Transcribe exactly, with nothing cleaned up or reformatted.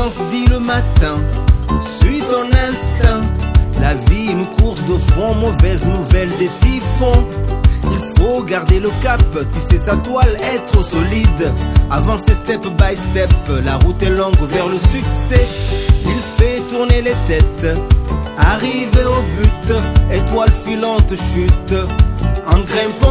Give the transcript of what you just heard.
se dit le matin, suis ton instinct. La vie nous course de fond, mauvaise nouvelle des typhons. Il faut garder le cap, tisser sa toile, être solide. Avancer step by step, la route est longue vers le succès. Il fait tourner les têtes, arriver au but, étoile filante chute, en grimpant